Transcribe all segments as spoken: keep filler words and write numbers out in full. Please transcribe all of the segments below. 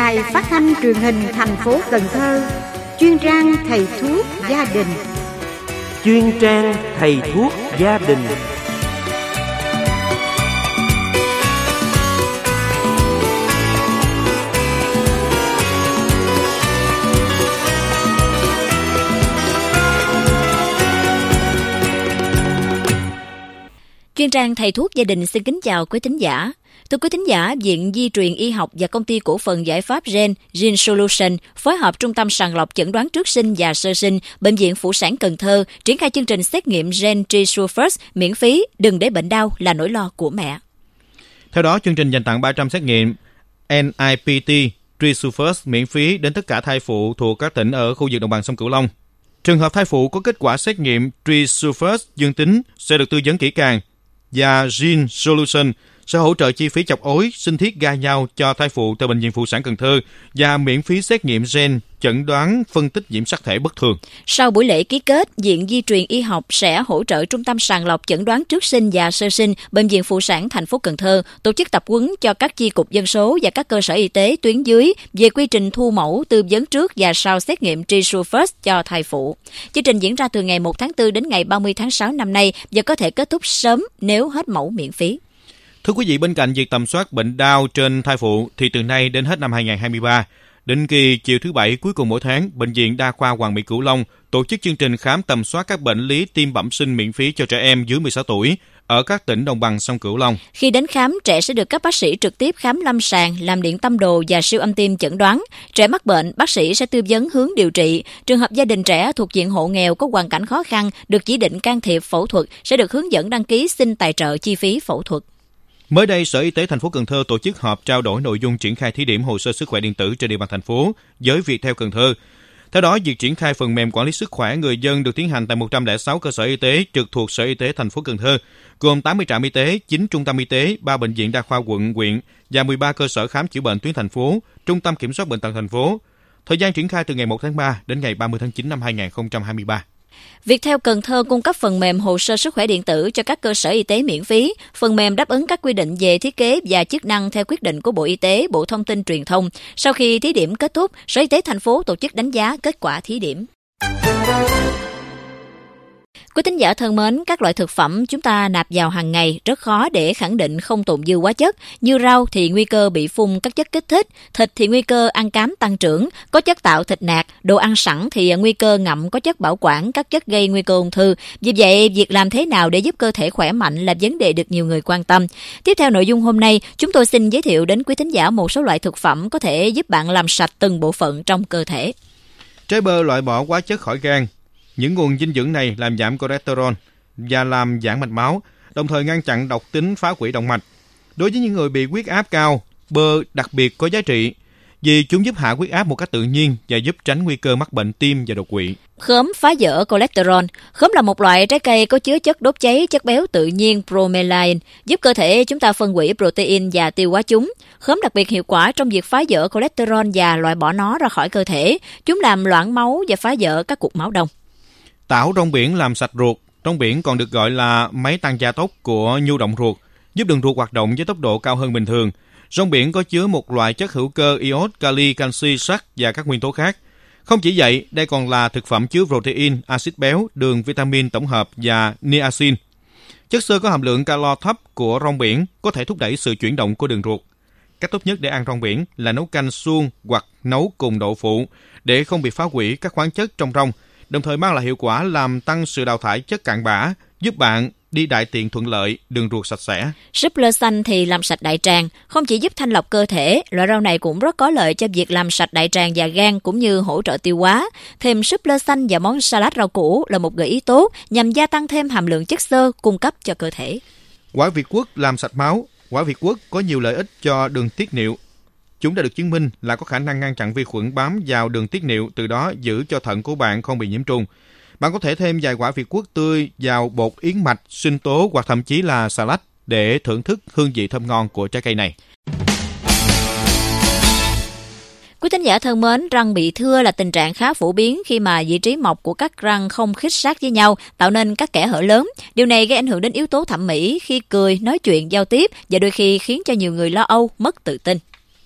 Đài Phát thanh Truyền hình thành phố Cần Thơ, chuyên trang thầy thuốc gia đình. Chuyên trang thầy thuốc gia đình. Chuyên trang thầy thuốc gia đình xin kính chào quý thính giả. Thưa quý thính giả, Viện Di truyền Y học và Công ty Cổ phần Giải pháp Gen Gene Solution phối hợp Trung tâm sàng lọc chẩn đoán trước sinh và sơ sinh Bệnh viện Phụ sản Cần Thơ triển khai chương trình xét nghiệm gen TreeSure miễn phí, đừng để bệnh đau là nỗi lo của mẹ. Theo đó, chương trình dành tặng ba trăm xét nghiệm en i pê tê TreeSure miễn phí đến tất cả thai phụ thuộc các tỉnh ở khu vực đồng bằng sông Cửu Long. Trường hợp thai phụ có kết quả xét nghiệm TreeSure dương tính sẽ được tư vấn kỹ càng, và Gene Solution sẽ hỗ trợ chi phí chọc ối, sinh thiết gai nhau cho thai phụ tại Bệnh viện Phụ sản Cần Thơ và miễn phí xét nghiệm gen chẩn đoán phân tích nhiễm sắc thể bất thường. Sau buổi lễ ký kết, Viện Di truyền Y học sẽ hỗ trợ Trung tâm sàng lọc chẩn đoán trước sinh và sơ sinh Bệnh viện Phụ sản thành phố Cần Thơ tổ chức tập huấn cho các chi cục dân số và các cơ sở y tế tuyến dưới về quy trình thu mẫu, tư vấn trước và sau xét nghiệm TreeSure cho thai phụ. Chương trình diễn ra từ ngày một tháng tư đến ngày ba mươi tháng sáu năm nay và có thể kết thúc sớm nếu hết mẫu miễn phí. Thưa quý vị, bên cạnh việc tầm soát bệnh đau trên thai phụ thì từ nay đến hết năm hai không hai ba, định kỳ chiều thứ Bảy cuối cùng mỗi tháng, Bệnh viện Đa khoa Hoàng Mỹ Cửu Long tổ chức chương trình khám tầm soát các bệnh lý tim bẩm sinh miễn phí cho trẻ em dưới mười sáu tuổi ở các tỉnh đồng bằng sông Cửu Long. Khi đến khám, trẻ sẽ được các bác sĩ trực tiếp khám lâm sàng, làm điện tâm đồ và siêu âm tim chẩn đoán. Trẻ mắc bệnh, bác sĩ sẽ tư vấn hướng điều trị. Trường hợp gia đình trẻ thuộc diện hộ nghèo có hoàn cảnh khó khăn được chỉ định can thiệp phẫu thuật sẽ được hướng dẫn đăng ký xin tài trợ chi phí phẫu thuật. Mới đây, Sở Y tế thành phố Cần Thơ tổ chức họp trao đổi nội dung triển khai thí điểm hồ sơ sức khỏe điện tử trên địa bàn thành phố với Viettel Cần Thơ. Theo đó, việc triển khai phần mềm quản lý sức khỏe người dân được tiến hành tại một trăm lẻ sáu cơ sở y tế trực thuộc Sở Y tế thành phố Cần Thơ, gồm tám mươi trạm y tế, chín trung tâm y tế, ba bệnh viện đa khoa quận, huyện và mười ba cơ sở khám chữa bệnh tuyến thành phố, trung tâm kiểm soát bệnh tật thành phố. Thời gian triển khai từ ngày một tháng ba đến ngày ba mươi tháng chín năm hai không hai ba. Viettel Cần Thơ cung cấp phần mềm hồ sơ sức khỏe điện tử cho các cơ sở y tế miễn phí. Phần mềm đáp ứng các quy định về thiết kế và chức năng theo quyết định của Bộ Y tế, Bộ Thông tin Truyền thông. Sau khi thí điểm kết thúc, Sở Y tế thành phố tổ chức đánh giá kết quả thí điểm. Quý thính giả thân mến, các loại thực phẩm chúng ta nạp vào hàng ngày rất khó để khẳng định không tồn dư hóa chất. Như rau thì nguy cơ bị phun các chất kích thích, thịt thì nguy cơ ăn cám tăng trưởng, có chất tạo thịt nạc, đồ ăn sẵn thì nguy cơ ngậm có chất bảo quản, các chất gây nguy cơ ung thư. Vì vậy, việc làm thế nào để giúp cơ thể khỏe mạnh là vấn đề được nhiều người quan tâm. Tiếp theo nội dung hôm nay, chúng tôi xin giới thiệu đến quý thính giả một số loại thực phẩm có thể giúp bạn làm sạch từng bộ phận trong cơ thể. Trái bơ loại bỏ hóa chất khỏi gan. Những nguồn dinh dưỡng này làm giảm cholesterol và làm giãn mạch máu, đồng thời ngăn chặn độc tính phá hủy động mạch. Đối với những người bị huyết áp cao, bơ đặc biệt có giá trị vì chúng giúp hạ huyết áp một cách tự nhiên và giúp tránh nguy cơ mắc bệnh tim và đột quỵ. Khóm phá vỡ cholesterol. Khóm là một loại trái cây có chứa chất đốt cháy chất béo tự nhiên bromelain, giúp cơ thể chúng ta phân hủy protein và tiêu hóa chúng. Khóm đặc biệt hiệu quả trong việc phá vỡ cholesterol và loại bỏ nó ra khỏi cơ thể. Chúng làm loãng máu và phá vỡ các cục máu đông. Tảo rong biển làm sạch ruột. Rong biển còn được gọi là máy tăng gia tốc của nhu động ruột, giúp đường ruột hoạt động với tốc độ cao hơn bình thường. Rong biển có chứa một loại chất hữu cơ iốt, kali, canxi, sắt và các nguyên tố khác. Không chỉ vậy, đây còn là thực phẩm chứa protein, axit béo, đường, vitamin tổng hợp và niacin. Chất xơ có hàm lượng calo thấp của rong biển có thể thúc đẩy sự chuyển động của đường ruột. Cách tốt nhất để ăn rong biển là nấu canh suông hoặc nấu cùng đậu phụ để không bị phá hủy các khoáng chất trong rong, đồng thời mang lại hiệu quả làm tăng sự đào thải chất cặn bã, giúp bạn đi đại tiện thuận lợi, đường ruột sạch sẽ. Súp lơ xanh thì làm sạch đại tràng, không chỉ giúp thanh lọc cơ thể, loại rau này cũng rất có lợi cho việc làm sạch đại tràng và gan cũng như hỗ trợ tiêu hóa. Thêm súp lơ xanh và món salad rau củ là một gợi ý tốt nhằm gia tăng thêm hàm lượng chất xơ cung cấp cho cơ thể. Quả Việt Quất làm sạch máu. Quả Việt Quất có nhiều lợi ích cho đường tiết niệu. Chúng đã được chứng minh là có khả năng ngăn chặn vi khuẩn bám vào đường tiết niệu, từ đó giữ cho thận của bạn không bị nhiễm trùng. Bạn có thể thêm vài quả Việt Quất tươi vào bột yến mạch, sinh tố hoặc thậm chí là salad để thưởng thức hương vị thơm ngon của trái cây này. Quý thính giả thân mến, răng bị thưa là tình trạng khá phổ biến khi mà vị trí mọc của các răng không khít sát với nhau, tạo nên các kẽ hở lớn. Điều này gây ảnh hưởng đến yếu tố thẩm mỹ khi cười, nói chuyện, giao tiếp và đôi khi khiến cho nhiều người lo âu, mất tự tin.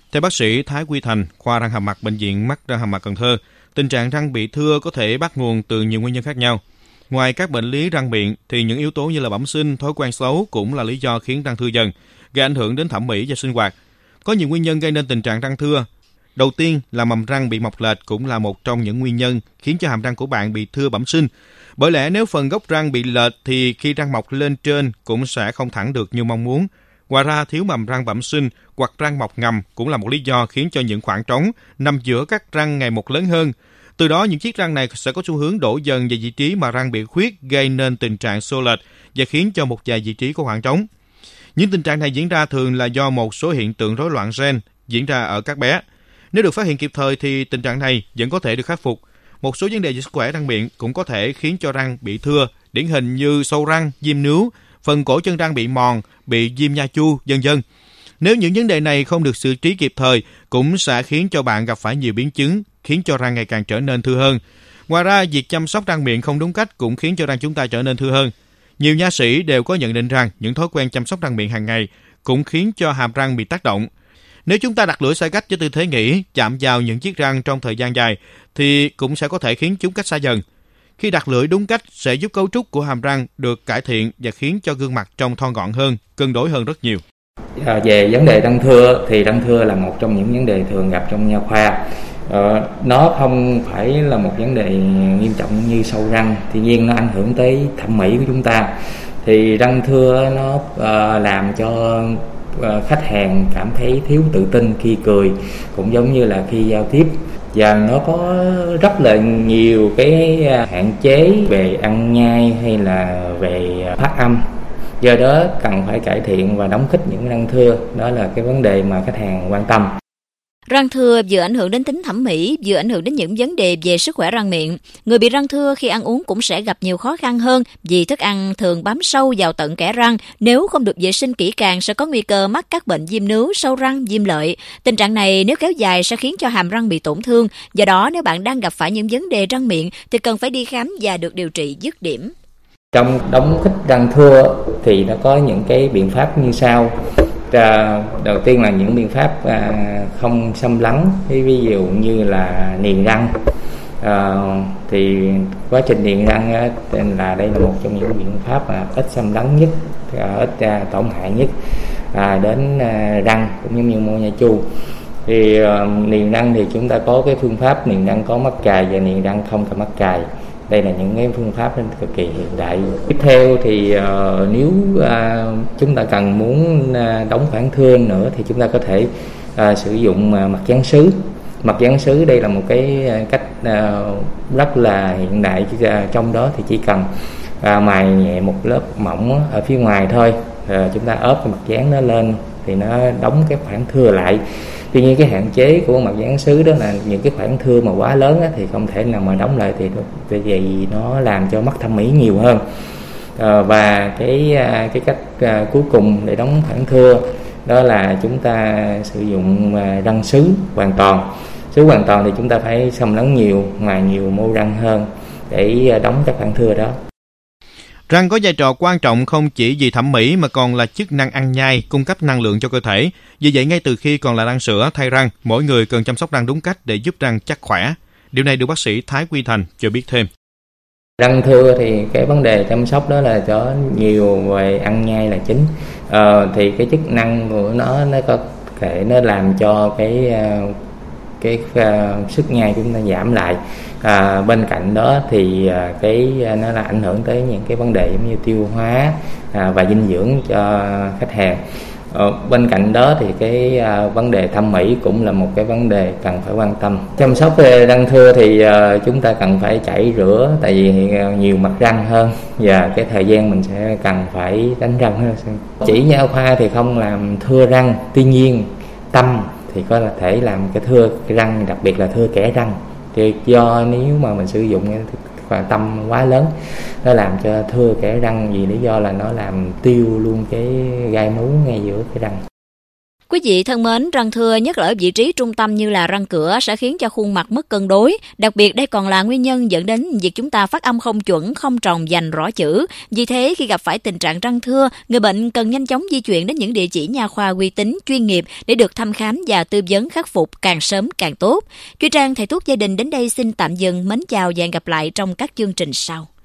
Theo bác sĩ Thái Quy Thành, khoa răng hàm mặt Bệnh viện Mắt Răng Hàm Mặt Cần Thơ, tình trạng răng bị thưa có thể bắt nguồn từ nhiều nguyên nhân khác nhau. Ngoài các bệnh lý răng miệng thì những yếu tố như là bẩm sinh, thói quen xấu cũng là lý do khiến răng thưa dần, gây ảnh hưởng đến thẩm mỹ và sinh hoạt. Có nhiều nguyên nhân gây nên tình trạng răng thưa. Đầu tiên là mầm răng bị mọc lệch cũng là một trong những nguyên nhân khiến cho hàm răng của bạn bị thưa bẩm sinh. Bởi lẽ nếu phần gốc răng bị lệch thì khi răng mọc lên trên cũng sẽ không thẳng được như mong muốn. Ngoài ra, thiếu mầm răng bẩm sinh hoặc răng mọc ngầm cũng là một lý do khiến cho những khoảng trống nằm giữa các răng ngày một lớn hơn. Từ đó, những chiếc răng này sẽ có xu hướng đổ dần về vị trí mà răng bị khuyết, gây nên tình trạng xô lệch và khiến cho một vài vị trí có khoảng trống. Những tình trạng này diễn ra thường là do một số hiện tượng rối loạn gen diễn ra ở các bé. Nếu được phát hiện kịp thời thì tình trạng này vẫn có thể được khắc phục. Một số vấn đề về sức khỏe răng miệng cũng có thể khiến cho răng bị thưa, điển hình như sâu răng, viêm nướu, phần cổ chân răng bị mòn, bị viêm nha chu, vân vân. Nếu những vấn đề này không được xử trí kịp thời, cũng sẽ khiến cho bạn gặp phải nhiều biến chứng, khiến cho răng ngày càng trở nên thưa hơn. Ngoài ra, việc chăm sóc răng miệng không đúng cách cũng khiến cho răng chúng ta trở nên thưa hơn. Nhiều nha sĩ đều có nhận định rằng những thói quen chăm sóc răng miệng hàng ngày cũng khiến cho hàm răng bị tác động. Nếu chúng ta đặt lưỡi sai cách với tư thế nghỉ, chạm vào những chiếc răng trong thời gian dài, thì cũng sẽ có thể khiến chúng cách xa dần. Khi đặt lưỡi đúng cách sẽ giúp cấu trúc của hàm răng được cải thiện và khiến cho gương mặt trông thon gọn hơn, cân đối hơn rất nhiều. À, về vấn đề răng thưa thì răng thưa là một trong những vấn đề thường gặp trong nha khoa. Ờ, nó không phải là một vấn đề nghiêm trọng như sâu răng, tuy nhiên nó ảnh hưởng tới thẩm mỹ của chúng ta. Thì răng thưa nó uh, làm cho uh, khách hàng cảm thấy thiếu tự tin khi cười, cũng giống như là khi giao tiếp. Và nó có rất là nhiều cái hạn chế về ăn nhai hay là về phát âm. Do đó cần phải cải thiện và đóng khích những răng thưa. Đó là cái vấn đề mà khách hàng quan tâm. Răng thưa vừa ảnh hưởng đến tính thẩm mỹ, vừa ảnh hưởng đến những vấn đề về sức khỏe răng miệng. Người bị răng thưa khi ăn uống cũng sẽ gặp nhiều khó khăn hơn vì thức ăn thường bám sâu vào tận kẽ răng. Nếu không được vệ sinh kỹ càng sẽ có nguy cơ mắc các bệnh viêm nướu, sâu răng, viêm lợi. Tình trạng này nếu kéo dài sẽ khiến cho hàm răng bị tổn thương. Do đó nếu bạn đang gặp phải những vấn đề răng miệng thì cần phải đi khám và được điều trị dứt điểm. Trong đóng khích răng thưa thì nó có những cái biện pháp như sau. À, đầu tiên là những biện pháp à, không xâm lấn, ví dụ như là niềng răng. À, thì quá trình niềng răng á, là đây là một trong những biện pháp à, ít xâm lấn nhất, à, ít à, tổn hại nhất à, đến à, răng cũng giống như mô nha chu. Thì à, niềng răng thì chúng ta có cái phương pháp niềng răng có mắc cài và niềng răng không có mắc cài. Đây là những cái phương pháp cực kỳ hiện đại. Tiếp theo thì uh, nếu uh, chúng ta cần muốn uh, đóng khoảng thưa nữa thì chúng ta có thể uh, sử dụng uh, mặt dán sứ. Mặt dán sứ đây là một cái uh, cách uh, rất là hiện đại. Uh, trong đó thì chỉ cần uh, mài nhẹ một lớp mỏng ở phía ngoài thôi. Uh, chúng ta ốp cái mặt dán nó lên thì nó đóng cái khoảng thưa lại. Tuy nhiên cái hạn chế của mặt dán sứ đó là những cái khoảng thưa mà quá lớn á, thì không thể nào mà đóng lại, thì vì nó làm cho mất thẩm mỹ nhiều hơn. À, và cái cái cách à, cuối cùng để đóng khoảng thưa đó là chúng ta sử dụng à, răng sứ hoàn toàn. Sứ hoàn toàn thì chúng ta phải xâm lấn nhiều, mài nhiều mô răng hơn để đóng các khoảng thưa đó. Răng có vai trò quan trọng không chỉ vì thẩm mỹ mà còn là chức năng ăn nhai, cung cấp năng lượng cho cơ thể. Vì vậy, ngay từ khi còn là răng sữa thay răng, mỗi người cần chăm sóc răng đúng cách để giúp răng chắc khỏe. Điều này được bác sĩ Thái Quy Thành cho biết thêm. Răng thưa thì cái vấn đề chăm sóc đó là cho nhiều về ăn nhai là chính. Ờ, thì cái chức năng của nó nó có thể nó làm cho cái cái uh, sức nhai của chúng ta giảm lại. À, bên cạnh đó thì uh, cái uh, nó là ảnh hưởng tới những cái vấn đề giống như tiêu hóa uh, và dinh dưỡng cho khách hàng. Ờ, bên cạnh đó thì cái uh, vấn đề thẩm mỹ cũng là một cái vấn đề cần phải quan tâm. Chăm sóc về răng thưa thì uh, chúng ta cần phải chảy rửa, tại vì uh, nhiều mặt răng hơn và cái thời gian mình sẽ cần phải đánh răng hơn. Chỉ nha khoa thì không làm thưa răng, tuy nhiên tâm thì có thể làm cái thưa cái răng, đặc biệt là thưa kẽ răng. Thì do nếu mà mình sử dụng cái tâm quá lớn, nó làm cho thưa kẽ răng, vì lý do là nó làm tiêu luôn cái gai múi ngay giữa cái răng. Quý vị thân mến, răng thưa nhất là ở vị trí trung tâm như là răng cửa sẽ khiến cho khuôn mặt mất cân đối. Đặc biệt đây còn là nguyên nhân dẫn đến việc chúng ta phát âm không chuẩn, không tròn dành rõ chữ. Vì thế khi gặp phải tình trạng răng thưa, người bệnh cần nhanh chóng di chuyển đến những địa chỉ nha khoa uy tín, chuyên nghiệp để được thăm khám và tư vấn khắc phục càng sớm càng tốt. Chuyên trang Thầy thuốc gia đình đến đây xin tạm dừng. Mến chào và hẹn gặp lại trong các chương trình sau.